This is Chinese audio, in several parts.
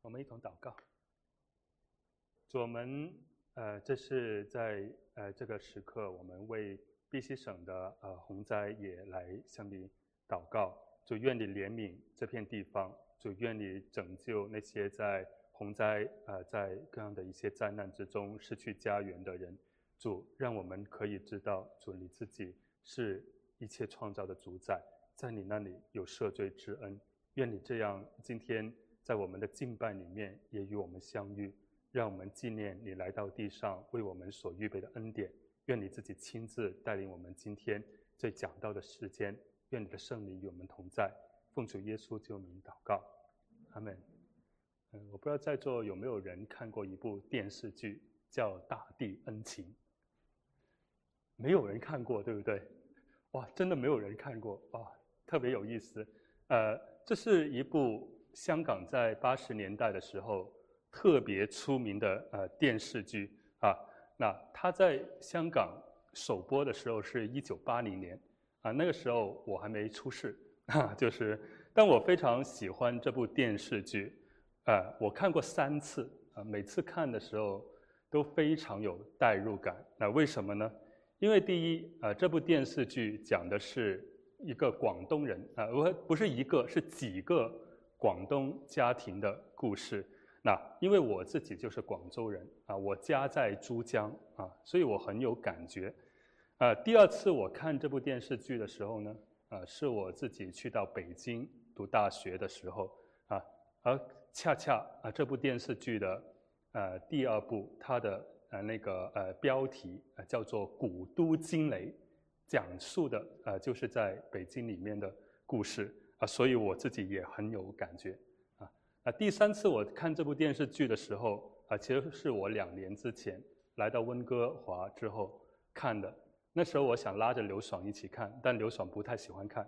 我们一同祷告。主，我们这是在这个时刻，我们为碧溪省的洪灾也来向你祷告。主，愿你怜悯这片地方，主，愿你拯救那些在洪灾在各样的一些灾难之中失去家园的人。主，让我们可以知道，主你自己是一切创造的主宰，在你那里有赦罪之恩。愿你这样今天在我们的敬拜里面也与我们相遇，让我们纪念你来到地上为我们所预备的恩典。愿你自己亲自带领我们今天这讲道的时间，愿你的圣灵与我们同在。奉主耶稣救名祷告，阿们。我不知道在座有没有人看过一部电视剧叫《大地恩情》？没有人看过，对不对？哇，真的没有人看过，哇，特别有意思。这是一部香港在80年代的时候特别出名的电视剧啊。那它在香港首播的时候是1980年啊，那个时候我还没出世啊，但我非常喜欢这部电视剧我看过3次啊，每次看的时候都非常有代入感。那为什么呢？因为第一这部电视剧讲的是一个广东人不是一个，是几个广东家庭的故事。那因为我自己就是广州人我家在珠江所以我很有感觉。第2次我看这部电视剧的时候呢是我自己去到北京读大学的时候而恰恰这部电视剧的第2部，它的那个标题叫做《古都惊雷》，讲述的就是在北京里面的故事所以我自己也很有感觉第3次我看这部电视剧的时候其实是我2年之前来到温哥华之后看的。那时候我想拉着刘爽一起看，但刘爽不太喜欢看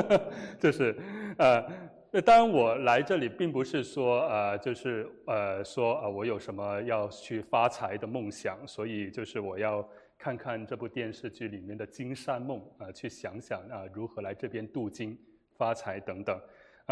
当然我来这里并不是说我有什么要去发财的梦想，所以就是我要看看这部电视剧里面的金山梦去想想如何来这边镀金发财等等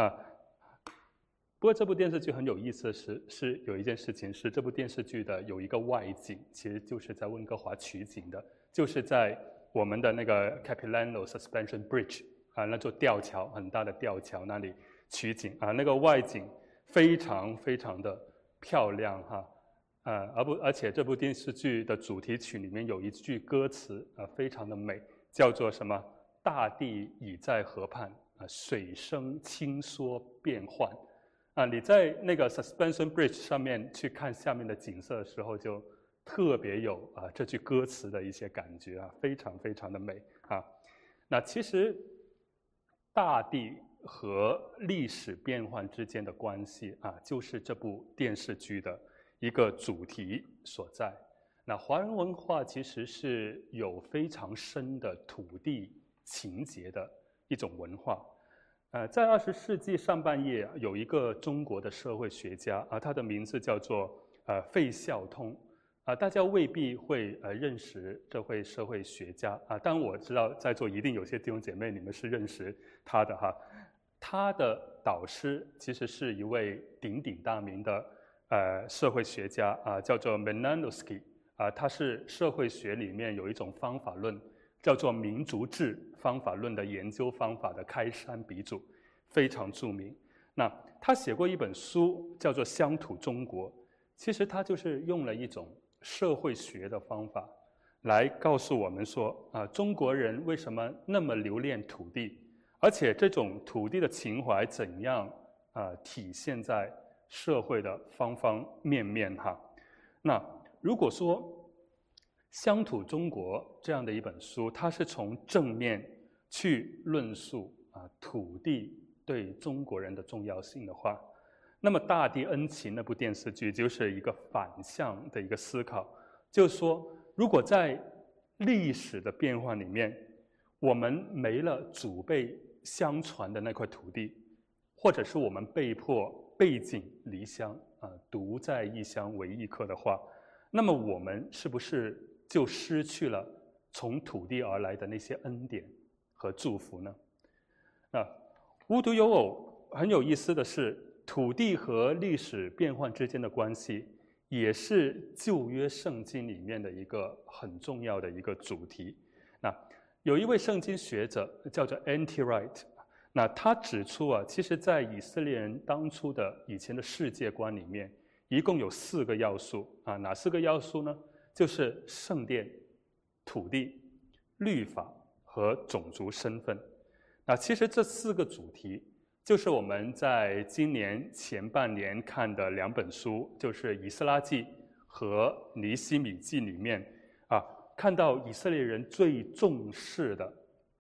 不过这部电视剧很有意思的是有一件事情是，这部电视剧的有一个外景其实就是在温哥华取景的，就是在我们的那个 Capilano Suspension Bridge 那座吊桥，很大的吊桥那里取景那个外景非常非常的漂亮而且这部电视剧的主题曲里面有一句歌词非常的美，叫做什么？大地已在河畔水声轻缩变幻你在那个 Suspension Bridge 上面去看下面的景色的时候，就特别有这句歌词的一些感觉非常非常的美那其实大地和历史变换之间的关系就是这部电视剧的一个主题所在。那华人文化其实是有非常深的土地情结的一种文化在20世纪上半叶有一个中国的社会学家他的名字叫做费孝通大家未必会认识这位社会学家当然我知道在座一定有些弟兄姐妹你们是认识他的他的导师其实是一位鼎鼎大名的社会学家叫做 Malinowski他是社会学里面有一种方法论叫做民族志方法论的研究方法的开山鼻祖，非常著名。那他写过一本书叫做《乡土中国》，其实他就是用了一种社会学的方法来告诉我们说中国人为什么那么留恋土地，而且这种土地的情怀怎样体现在社会的方方面面那如果说乡土中国这样的一本书它是从正面去论述土地对中国人的重要性的话，那么大地恩情那部电视剧就是一个反向的一个思考，就是说如果在历史的变换里面我们没了祖辈相传的那块土地，或者是我们被迫背井离乡独在异乡为异客的话，那么我们是不是就失去了从土地而来的那些恩典和祝福呢？无独有偶，很有意思的是， 土地和历史变换之间的关系，也是旧约圣经里面的一个很重要的一个主题。那有一位圣经学者叫做 N.T. Wright， 那他指出啊，其实在以色列人当初的以前的世界观里面，一共有4个要素啊，哪4个要素呢？就是圣殿、土地、律法和种族身份。那其实这4个主题，就是我们在今年前半年看的2本书，就是《以斯拉记》和《尼希米记》里面啊，看到以色列人最重视的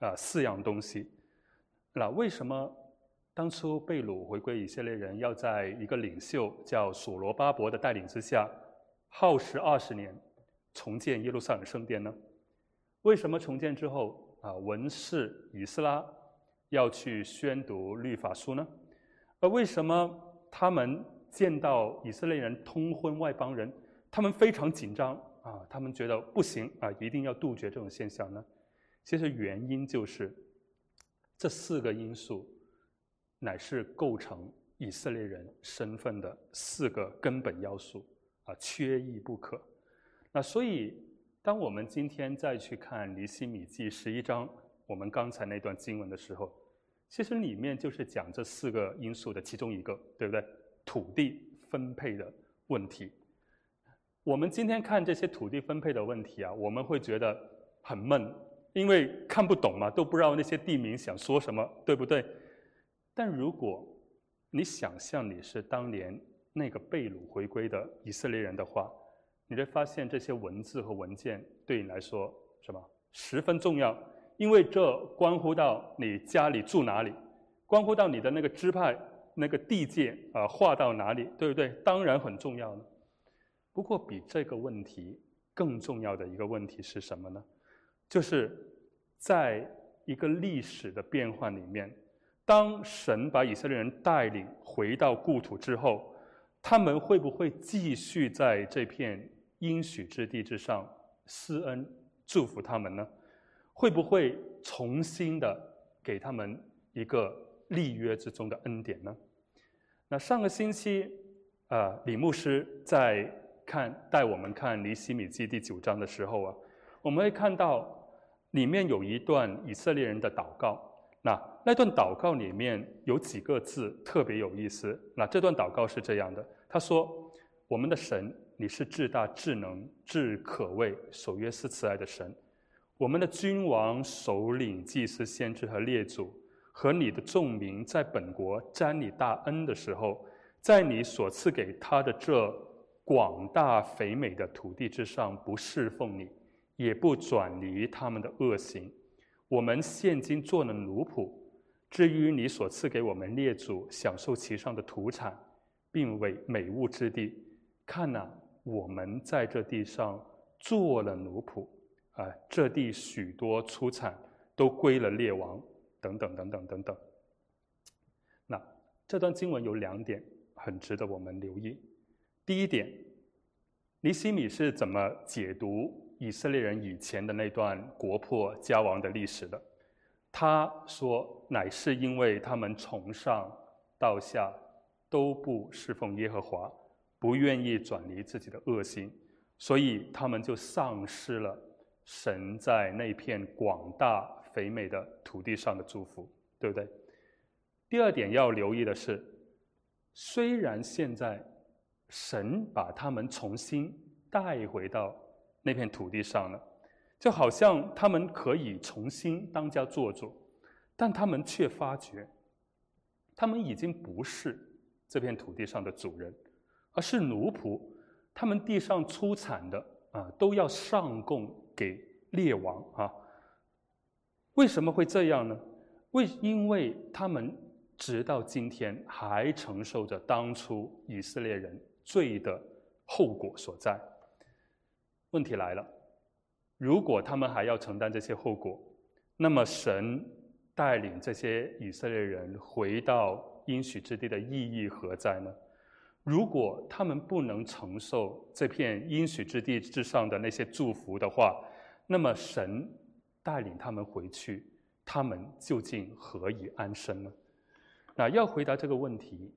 4样东西。那为什么当初被掳回归以色列人要在一个领袖叫所罗巴伯的带领之下，耗时20年重建耶路撒冷圣殿呢？为什么重建之后文士以斯拉要去宣读律法书呢？为什么他们见到以色列人通婚外邦人，他们非常紧张他们觉得不行一定要杜绝这种现象呢？其实原因就是这4个因素乃是构成以色列人身份的4个根本要素缺一不可。那所以当我们今天再去看尼希米记11章我们刚才那段经文的时候，其实里面就是讲这4个因素的其中一个，对不对？土地分配的问题。我们今天看这些土地分配的问题我们会觉得很闷，因为看不懂嘛，都不知道那些地名想说什么，对不对？但如果你想象你是当年那个被掳回归的以色列人的话，你会发现这些文字和文件对你来说什么十分重要，因为这关乎到你家里住哪里，关乎到你的那个支派那个地界划到哪里，对不对？当然很重要了。不过比这个问题更重要的一个问题是什么呢？就是在一个历史的变换里面，当神把以色列人带领回到故土之后，他们会不会继续在这片应许之地之上施恩祝福他们呢？会不会重新的给他们一个立约之中的恩典呢？那上个星期李牧师在带我们看尼希米记第9章的时候我们会看到里面有一段以色列人的祷告。那段祷告里面有几个字特别有意思。那这段祷告是这样的，他说：我们的神，你是至大至能至可畏守约施慈爱的神，我们的君王首领祭司先知和列祖和你的众民在本国沾你大恩的时候，在你所赐给他的这广大肥美的土地之上不侍奉你，也不转离他们的恶行。我们现今做了奴仆，至于你所赐给我们列祖享受其上的土产，并为美物之地，看我们在这地上做了奴仆这地许多出产都归了列王，等等等等等等。那这段经文有2点很值得我们留意。第一点，尼希米是怎么解读以色列人以前的那段国破家亡的历史的？他说，乃是因为他们从上到下都不侍奉耶和华，不愿意转离自己的恶行，所以他们就丧失了神在那片广大肥美的土地上的祝福，对不对？第二点要留意的是，虽然现在神把他们重新带回到那片土地上了，就好像他们可以重新当家做主，但他们却发觉他们已经不是这片土地上的主人，而是奴仆。他们地上出产的都要上供给列王为什么会这样呢？因为他们直到今天还承受着当初以色列人罪的后果所在。问题来了，如果他们还要承担这些后果，那么神带领这些以色列人回到应许之地的意义何在呢？如果他们不能承受这片应许之地之上的那些祝福的话，那么神带领他们回去，他们究竟何以安身呢？那要回答这个问题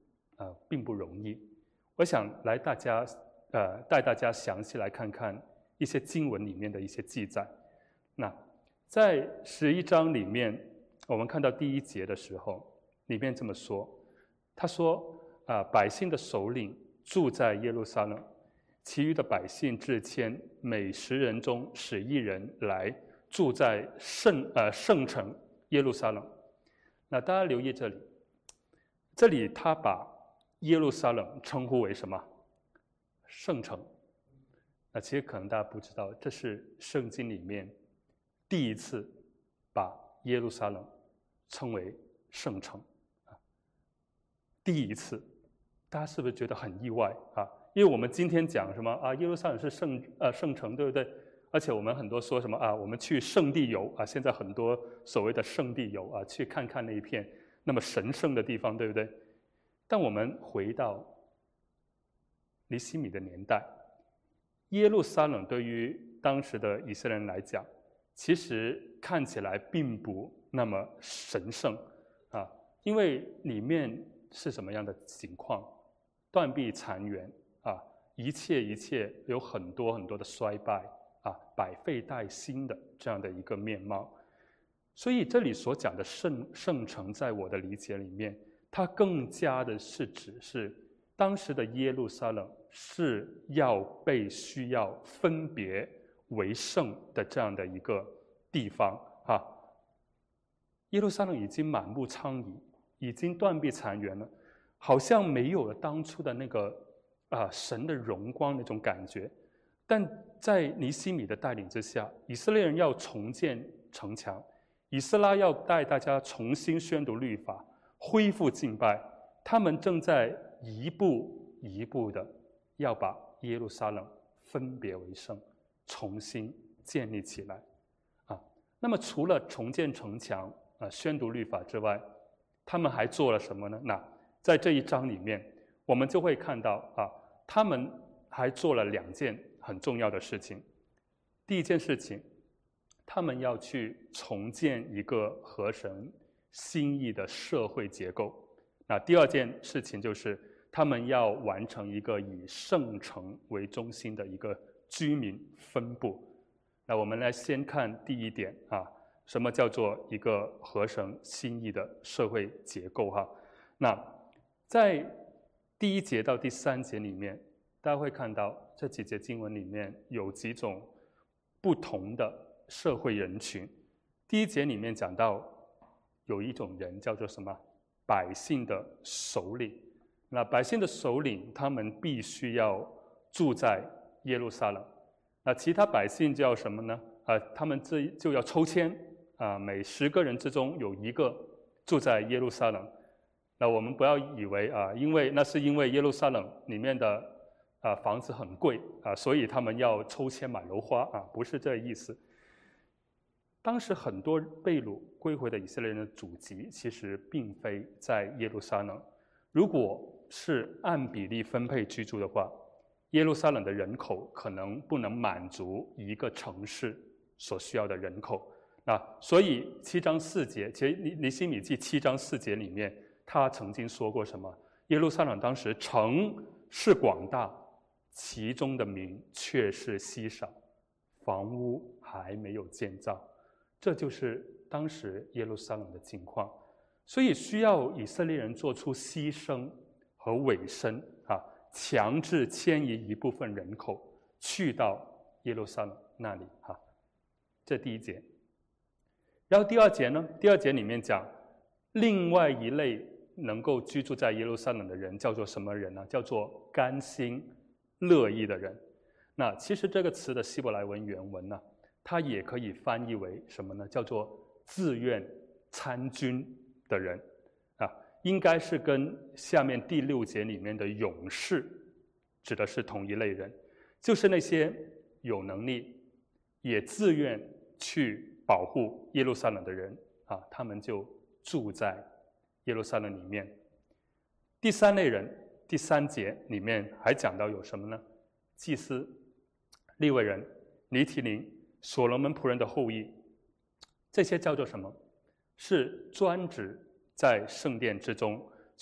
并不容易。我想带大家详细来看看一些经文里面的一些记载。那在11章里面，我们看到第1节的时候，里面这么说，他说百姓的首领住在耶路撒冷，其余的百姓至迁，每10人中使1人来住在圣城耶路撒冷。那大家留意这里他把耶路撒冷称呼为什么？圣城。那其实可能大家不知道，这是圣经里面第一次把耶路撒冷称为圣城，第一次，大家是不是觉得很意外啊？因为我们今天讲什么啊？耶路撒冷是圣城，对不对？而且我们很多说什么啊？我们去圣地游啊，现在很多所谓的圣地游啊，去看看那一片那么神圣的地方，对不对？但我们回到尼希米的年代，耶路撒冷对于当时的以色列人来讲，其实看起来并不那么神圣啊，因为里面是什么样的情况？断壁残垣啊，一切有很多的衰败啊，百废待兴的这样的一个面貌。所以这里所讲的圣城，在我的理解里面，它更加的是指是当时的耶路撒冷是需要分别为圣的这样的一个地方啊。耶路撒冷已经满目疮痍，已经断壁残垣了，好像没有了当初的那个神的荣光那种感觉。但在尼希米的带领之下，以色列人要重建城墙，以斯拉要带大家重新宣读律法，恢复敬拜，他们正在一步一步的要把耶路撒冷分别为圣，重新建立起来啊。那么除了重建城墙宣读律法之外，他们还做了什么呢？那在这一章里面，我们就会看到他们还做了2件很重要的事情。第一件事情，他们要去重建一个合神心意的社会结构。那第二件事情就是他们要完成一个以圣城为中心的一个居民分布。那我们来先看第一点什么叫做一个合神心意的社会结构那在第1节到第3节里面，大家会看到这几节经文里面有几种不同的社会人群。第1节里面讲到有一种人叫做什么？百姓的首领。那百姓的首领，他们必须要住在耶路撒冷。那其他百姓叫什么呢？他们就要抽签每10个人之中有1个住在耶路撒冷。那我们不要以为因为耶路撒冷里面的房子很贵所以他们要抽签买楼花不是这个意思。当时很多被掳归回的以色列人的祖籍其实并非在耶路撒冷。如果是按比例分配居住的话，耶路撒冷的人口可能不能满足一个城市所需要的人口。所以7章4节，其实尼希米记7章4节里面，他曾经说过什么？耶路撒冷当时城是广大，其中的民却是稀少，房屋还没有建造。这就是当时耶路撒冷的境况。所以需要以色列人做出牺牲和委身强制迁移一部分人口去到耶路撒冷那里这第1节。然后第2节呢？第2节里面讲另外一类能够居住在耶路撒冷的人叫做什么人呢？叫做甘心乐意的人。那其实这个词的希伯来文原文呢，它也可以翻译为什么呢？叫做自愿参军的人应该是跟下面第6节里面的勇士指的是同一类人，就是那些有能力也自愿去保护耶路撒冷的人他们就住在耶路撒冷里面。第3类人，第3节里面还讲到有什么呢？祭司、利未人、尼提宁、所罗门仆人的后裔，这些叫做什么？是专职在圣殿之中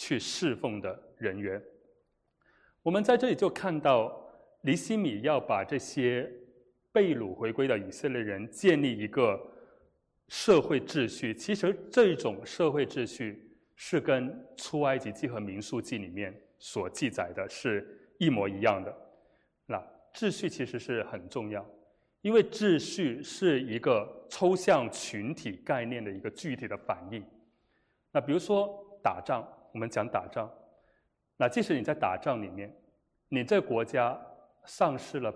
去侍奉的人员。我们在这里就看到尼希米要把这些被掳回归的以色列人建立一个社会秩序，其实这种社会秩序是跟出埃及记和民数记里面所记载的是一模一样的。那秩序其实是很重要，因为秩序是一个抽象群体概念的一个具体的反应。那比如说打仗，我们讲打仗，那即使你在打仗里面，你这个国家丧失了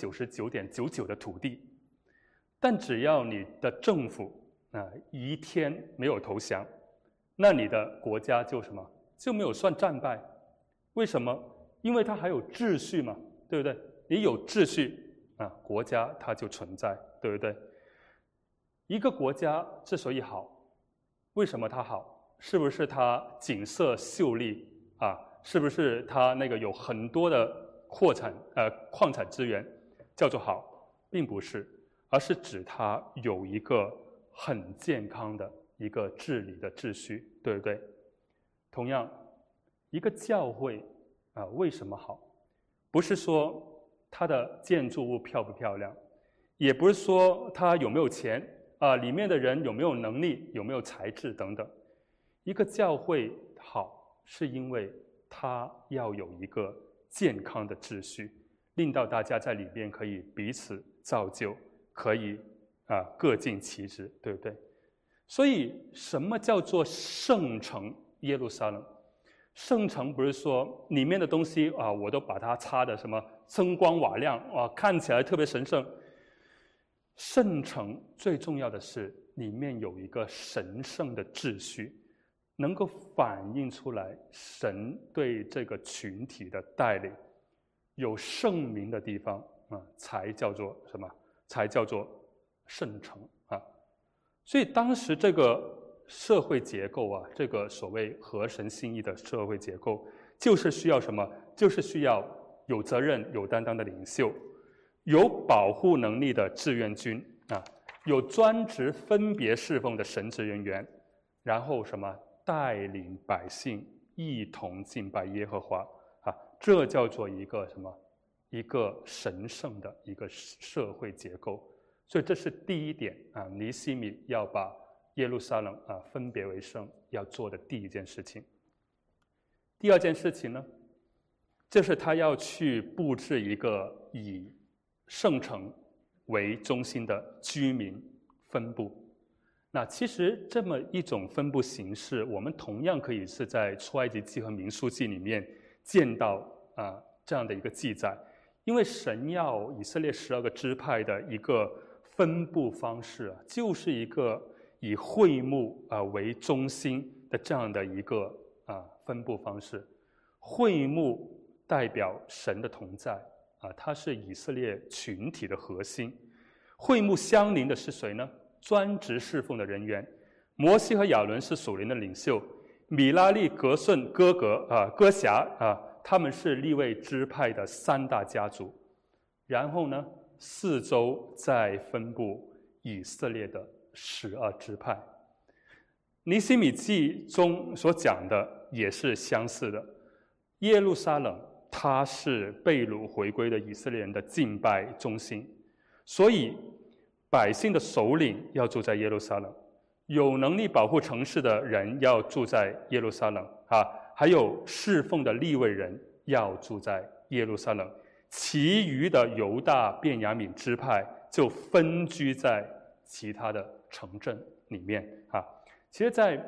99.99%的土地，但只要你的政府一天没有投降，那你的国家就什么就没有算战败。为什么？因为它还有秩序嘛，对不对？你有秩序国家它就存在，对不对？一个国家之所以好，为什么它好？是不是它景色秀丽是不是它那个有很多的矿产资源叫做好？并不是，而是指它有一个很健康的一个治理的秩序，对不对？同样，一个教会为什么好？不是说它的建筑物漂不漂亮，也不是说它有没有钱里面的人有没有能力，有没有才智等等。一个教会好，是因为它要有一个健康的秩序，令到大家在里边可以彼此造就，可以各尽其职，对不对？所以什么叫做圣城耶路撒冷？圣城不是说里面的东西我都把它擦的什么锃光瓦亮看起来特别神圣。圣城最重要的是里面有一个神圣的秩序，能够反映出来神对这个群体的带领。有圣名的地方才叫做什么？才叫做圣城所以当时这个社会结构这个所谓合神心意的社会结构，就是需要什么？就是需要有责任、有担当的领袖，有保护能力的志愿军有专职分别侍奉的神职人员，然后什么？带领百姓一同敬拜耶和华这叫做一个什么？一个神圣的一个社会结构。所以这是第一点尼希米要把耶路撒冷分别为圣要做的第一件事情。第二件事情呢，就是他要去布置一个以圣城为中心的居民分布。那其实这么一种分布形式，我们同样可以是在出埃及记和民数记里面见到这样的一个记载。因为神要以色列12个支派的一个分布方式就是一个以会幕为中心的这样的一个分布方式。会幕代表神的同在它是以色列群体的核心。会幕相邻的是谁呢？专职侍奉的人员。摩西和亚伦是属灵的领袖，米拉利、革顺、哥辖他们是利未支派的3大家族。然后呢，四周再分布以色列的12支派。尼希米记中所讲的也是相似的。耶路撒冷它是被掳回归的以色列人的敬拜中心，所以百姓的首领要住在耶路撒冷，有能力保护城市的人要住在耶路撒冷还有侍奉的利未人要住在耶路撒冷。其余的犹大、便雅悯支派就分居在其他的城镇里面其实在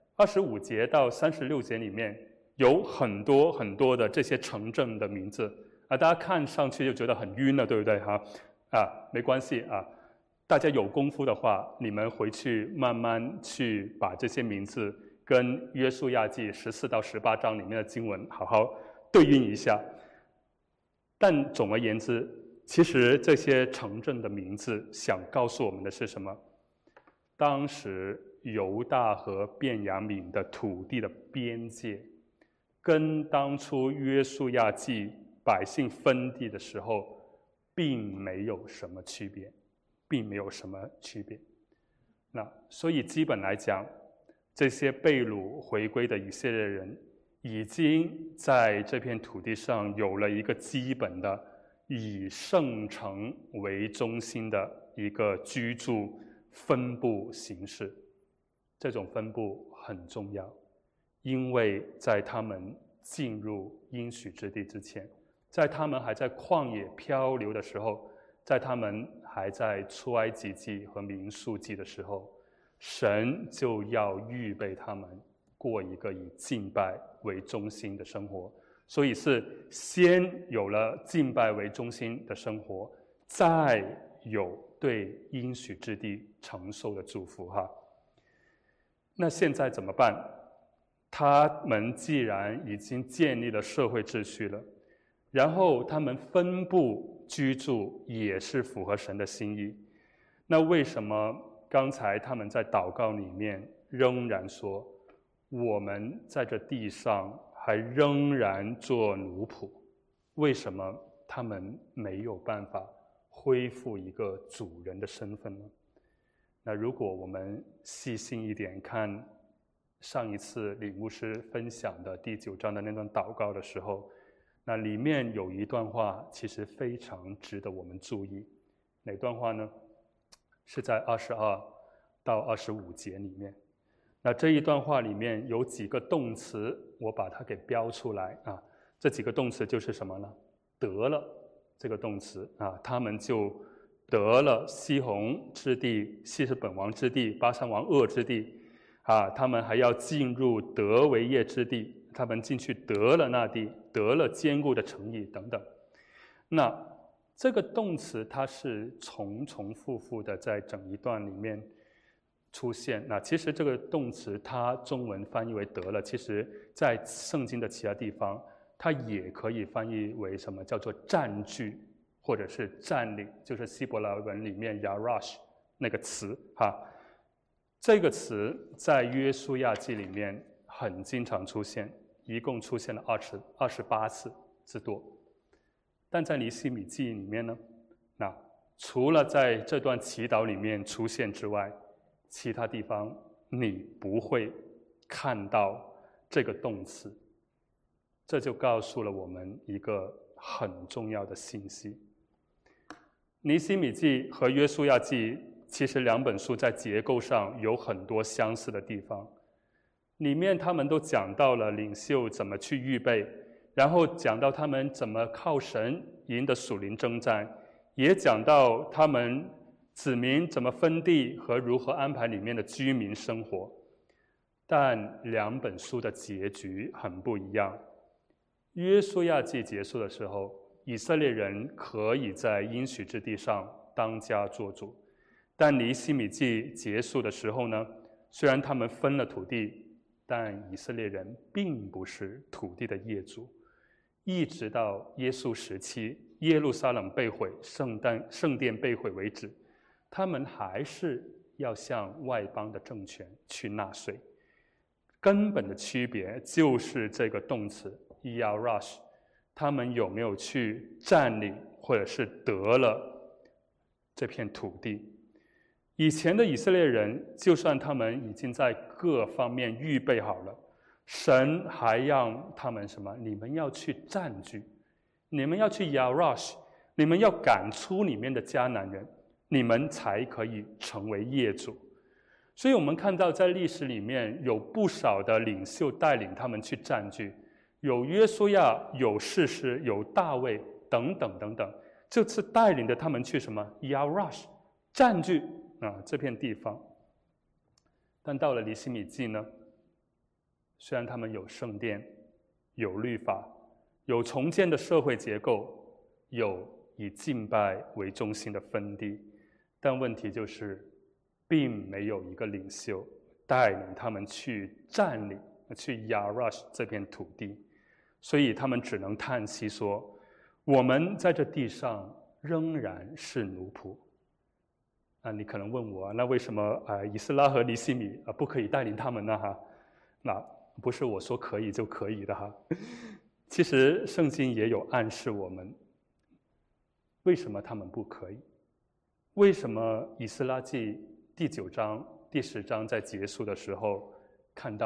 25节到36节里面有很多很多的这些城镇的名字大家看上去就觉得很晕了，对不对没关系大家有功夫的话，你们回去慢慢去把这些名字跟约书亚记14到18章里面的经文好好对应一下。但总而言之，其实这些城镇的名字想告诉我们的是什么？当时犹大和便雅悯的土地的边界跟当初约书亚记百姓分地的时候并没有什么区别，那所以基本来讲，这些被掳回归的以色列人已经在这片土地上有了一个基本的以圣城为中心的一个居住分布形式。这种分布很重要，因为在他们进入应许之地之前，在他们还在旷野漂流的时候，在他们还在出埃及记和民数记的时候，神就要预备他们过一个以敬拜为中心的生活。所以是先有了敬拜为中心的生活，再有对应许之地承受的祝福哈。那现在怎么办？他们既然已经建立了社会秩序了，然后他们分布居住也是符合神的心意，那为什么刚才他们在祷告里面仍然说，我们在这地上还仍然做奴仆？为什么他们没有办法恢复一个主人的身份呢？那如果我们细心一点看上一次李牧师分享的第9章的那段祷告的时候，那里面有一段话其实非常值得我们注意。哪段话呢？是在22到25节里面。那这一段话里面有几个动词，我把它给标出来啊。这几个动词就是什么呢？得了这个动词啊，他们就得了西宏之地、希实本王之地、巴珊王噩之地啊，他们还要进入得为业之地，他们进去得了那地，得了坚固的城邑等等。那这个动词它是重复的在整一段里面出现。那其实这个动词它中文翻译为得了，其实在圣经的其他地方它也可以翻译为什么叫做占据或者是占领，就是希伯来文里面 yarash 那个词哈。这个词在约书亚记里面很经常出现，一共出现了28次之多。但在尼希米记里面呢，那除了在这段祈祷里面出现之外，其他地方你不会看到这个动词。这就告诉了我们一个很重要的信息。尼希米记和约书亚记其实2本书在结构上有很多相似的地方，里面他们都讲到了领袖怎么去预备，然后讲到他们怎么靠神赢得属灵征战，也讲到他们子民怎么分地和如何安排里面的居民生活。但2本书的结局很不一样。约书亚记结束的时候，以色列人可以在应许之地上当家作主，但尼希米记结束的时候呢，虽然他们分了土地，但以色列人并不是土地的业主。一直到耶稣时期，耶路撒冷被毁，圣殿被毁为止，他们还是要向外邦的政权去纳税。根本的区别就是这个动词 yarash， 他们有没有去占领或者是得了这片土地。以前的以色列人，就算他们已经在各方面预备好了，神还让他们什么？你们要去占据，你们要去 yarash， 你们要赶出里面的迦南人，你们才可以成为业主。所以我们看到在历史里面有不少的领袖带领他们去占据，有约书亚，有士师，有大卫等等等等，这次带领着他们去什么 yarash 占据这片地方。但到了尼希米记呢，虽然他们有圣殿，有律法，有重建的社会结构，有以敬拜为中心的分地，但问题就是并没有一个领袖带领他们去占领，去 yarash 这片土地。所以他们只能叹息说，我们在这地上仍然是奴仆。你可能问我，那为什么以斯拉和尼希米不可以带领他们呢？那不是我说可以就可以的哈。其实圣经也有暗示我们，为什么他们不可以？为什么以斯拉记第9章、第10章在结束的时候看到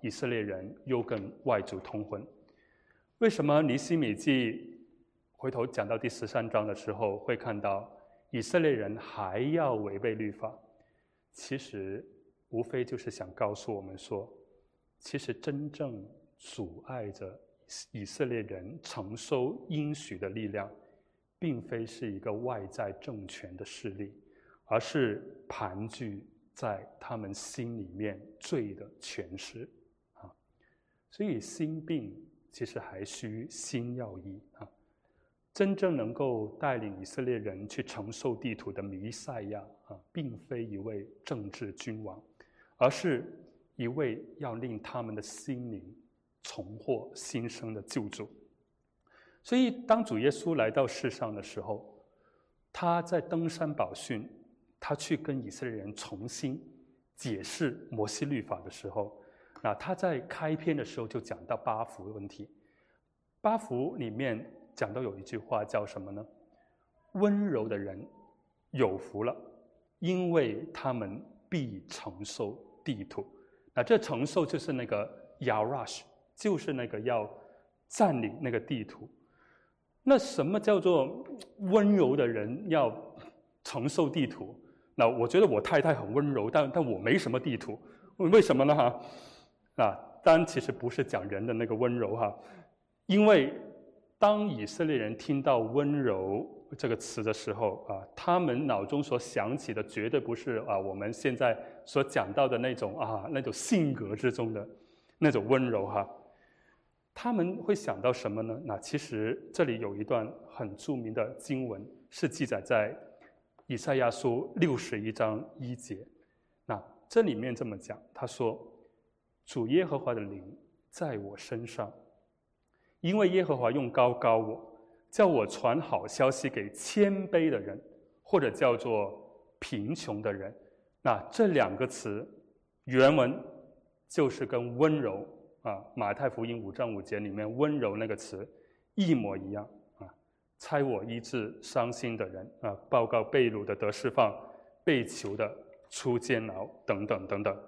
以色列人又跟外族通婚。为什么尼希米记回头讲到第13章的时候，会看到以色列人还要违背律法？其实无非就是想告诉我们说，其实真正阻碍着以色列人承受应许的力量，并非是一个外在政权的势力，而是盘踞在他们心里面罪的权势啊。所以心病其实还需心药医啊。真正能够带领以色列人去承受地土的弥赛亚啊，并非一位政治君王，而是一位要令他们的心灵重获新生的救主。所以当主耶稣来到世上的时候，他在登山宝训，他去跟以色列人重新解释摩西律法的时候，那他在开篇的时候就讲到八福的问题。八福里面讲到有一句话叫什么呢？温柔的人有福了，因为他们必承受地土。那这承受就是那个 Yarash， 就是那个要占领那个地土。那什么叫做温柔的人要承受地土？那我觉得我太太很温柔，但我没什么地土，为什么呢？当然其实不是讲人的那个温柔哈，因为当以色列人听到温柔这个词的时候啊，他们脑中所想起的绝对不是我们现在所讲到的那种性格之中的那种温柔哈。他们会想到什么呢？那其实这里有一段很著名的经文，是记载在以赛亚书61章1节。那这里面这么讲，他说：“主耶和华的灵在我身上，因为耶和华用膏膏我，叫我传好消息给谦卑的人，或者叫做贫穷的人。”那这两个词原文就是跟温柔马太福音5章5节里面温柔那个词一模一样差我医治伤心的人报告被掳的得释放，被囚的出监牢，等等等等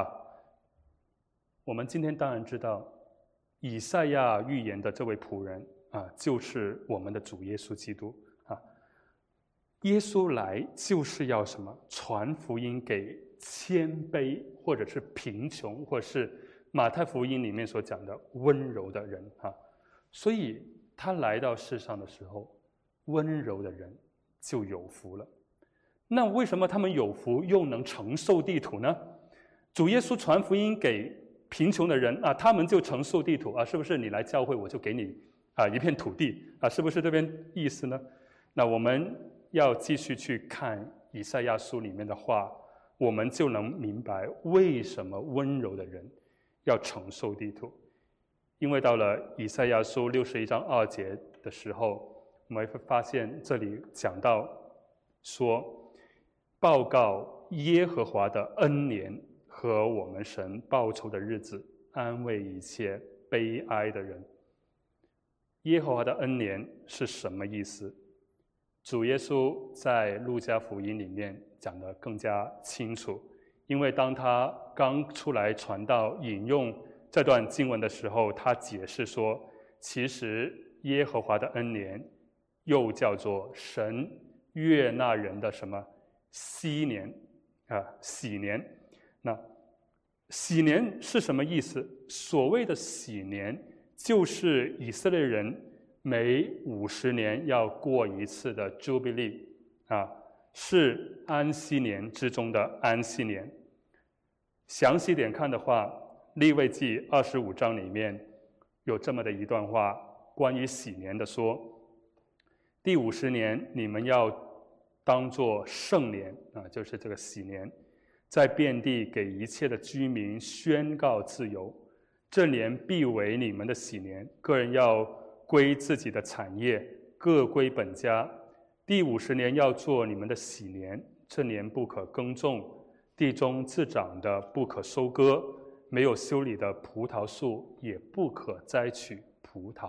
我们今天当然知道以赛亚预言的这位仆人就是我们的主耶稣基督耶稣来就是要什么？传福音给谦卑或者是贫穷，或者是马太福音里面所讲的温柔的人所以他来到世上的时候，温柔的人就有福了。那为什么他们有福又能承受地土呢？主耶稣传福音给贫穷的人他们就承受地土是不是？你来教会我就给你一片土地是不是这边意思呢？那我们要继续去看以赛亚书里面的话，我们就能明白为什么温柔的人要承受地土。因为到了以赛亚书61章2节的时候，我们会发现这里讲到说，报告耶和华的恩年和我们神报仇的日子，安慰一切悲哀的人。耶和华的恩年是什么意思？主耶稣在路加福音里面讲得更加清楚，因为当他刚出来传道引用这段经文的时候，他解释说，其实耶和华的恩年又叫做神悦纳人的什么禧年禧年。那禧年是什么意思？所谓的禧年就是以色列人每50年要过一次的 Jubilee 是安息年之中的安息年。详细点看的话，利未记25章里面有这么的一段话，关于禧年的说，第50年你们要当作圣年就是这个禧年，在遍地给一切的居民宣告自由。这年必为你们的禧年，个人要归自己的产业，各归本家。第50年要做你们的禧年，这年不可耕种，地中自长的不可收割，没有修理的葡萄树也不可摘取葡萄。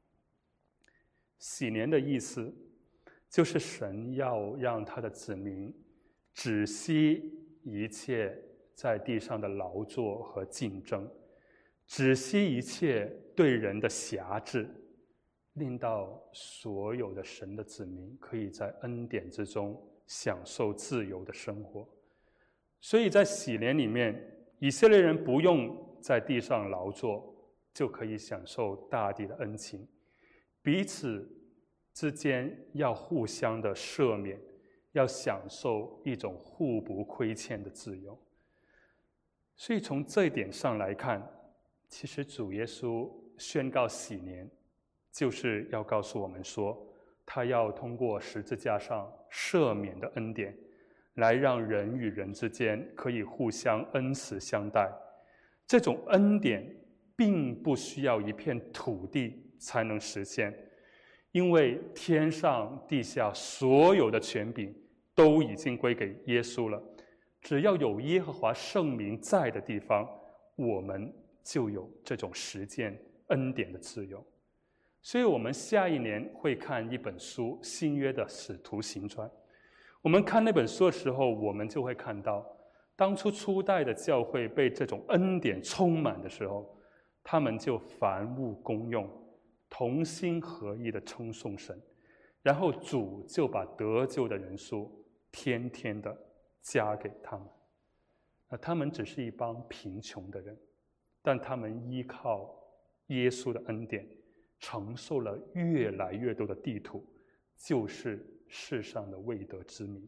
禧年的意思就是神要让他的子民止息一切在地上的劳作和竞争， 止息一切对人的辖制，令到所有的神的子民可以在恩典之中享受自由的生活。所以在禧年里面，以色列人不用在地上劳作，就可以享受大地的恩情，彼此之间要互相的赦免，要享受一种互不亏欠的自由。所以从这一点上来看，其实主耶稣宣告禧年，就是要告诉我们说，他要通过十字架上赦免的恩典，来让人与人之间可以互相恩慈相待。这种恩典并不需要一片土地才能实现，因为天上地下所有的权柄都已经归给耶稣了。只要有耶和华圣名在的地方，我们就有这种实践恩典的自由。所以我们下一年会看一本书，新约的使徒行传。我们看那本书的时候，我们就会看到当初初代的教会被这种恩典充满的时候，他们就凡物公用，同心合意的称颂神，然后主就把得救的人数天天的加给他们。他们只是一帮贫穷的人，但他们依靠耶稣的恩典，承受了越来越多的地土，就是世上的未得之民。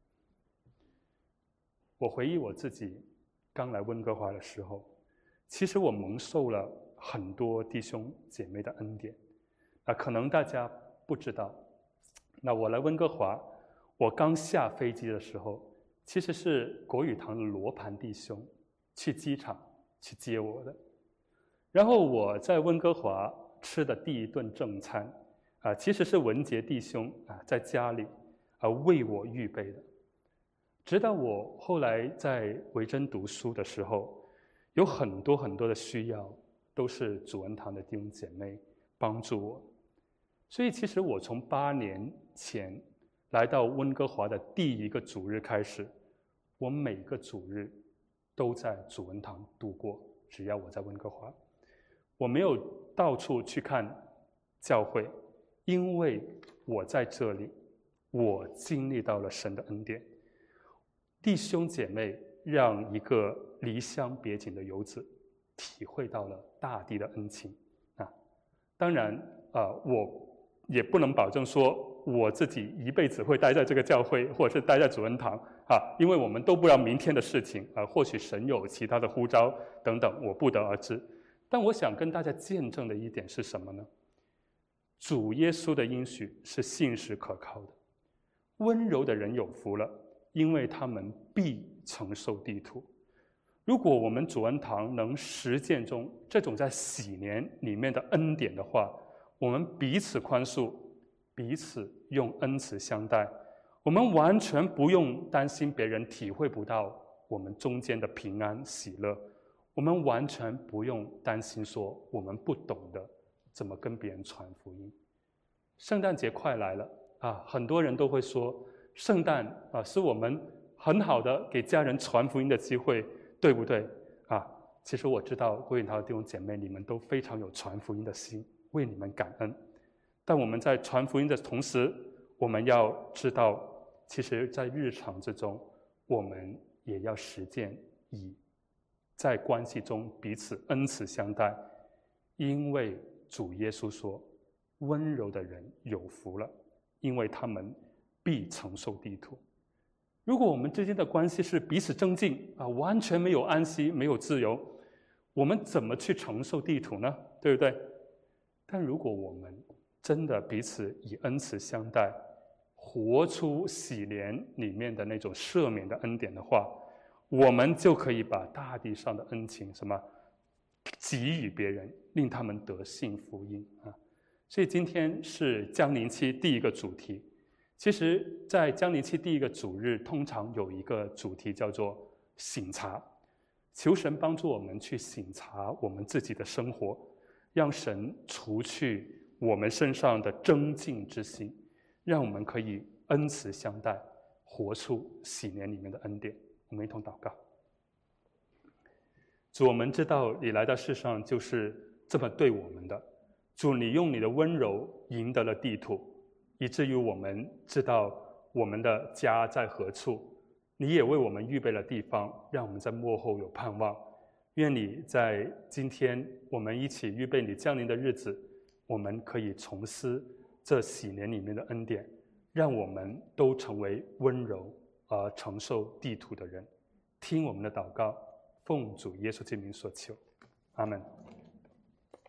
我回忆我自己刚来温哥华的时候，其实我蒙受了很多弟兄姐妹的恩典。可能大家不知道，那我来温哥华，我刚下飞机的时候，其实是国语堂的罗盘弟兄去机场去接我的。然后我在温哥华吃的第一顿正餐其实是文杰弟兄在家里为我预备的。直到我后来在维珍读书的时候，有很多很多的需要都是主恩堂的弟兄姐妹帮助我。所以其实我从8年前来到温哥华的第一个主日开始，我每个主日都在主恩堂度过，只要我在温哥华。我没有到处去看教会，因为我在这里，我经历到了神的恩典。弟兄姐妹让一个离乡别井的游子体会到了大地的恩情当然我也不能保证说我自己一辈子会待在这个教会，或者是待在主恩堂因为我们都不知道明天的事情或许神有其他的呼召等等，我不得而知。但我想跟大家见证的一点是什么呢？主耶稣的应许是信实可靠的。温柔的人有福了，因为他们必承受地土。如果我们主恩堂能实践中这种在禧年里面的恩典的话，我们彼此宽恕，彼此用恩慈相待，我们完全不用担心别人体会不到我们中间的平安喜乐，我们完全不用担心说我们不懂得怎么跟别人传福音。圣诞节快来了很多人都会说圣诞是我们很好的给家人传福音的机会，对不对其实我知道国语堂的弟兄姐妹你们都非常有传福音的心，为你们感恩。但我们在传福音的同时，我们要知道其实在日常之中我们也要实践以在关系中彼此恩慈相待，因为主耶稣说温柔的人有福了，因为他们必承受地土。如果我们之间的关系是彼此争竞完全没有安息，没有自由，我们怎么去承受地土呢？对不对？但如果我们真的彼此以恩慈相待，活出禧年里面的那种赦免的恩典的话，我们就可以把大地上的恩情给予别人，令他们得信福音所以今天是将临期第一个主题。其实在将临期第一个主日通常有一个主题叫做省察，求神帮助我们去省察我们自己的生活，让神除去我们身上的争竞之心，让我们可以恩慈相待，活出禧年里面的恩典。我们一同祷告。 主，我们知道你来到世上就是这么对我们的。主，你用你的温柔赢得了地土，以至于我们知道我们的家在何处。你也为我们预备了地方，让我们在末后有盼望。愿你在今天我们一起预备你降临的日子，我们可以重思这喜年里面的恩典，让我们都成为温柔而承受地土的人。听我们的祷告，奉主耶稣之名所求，阿们。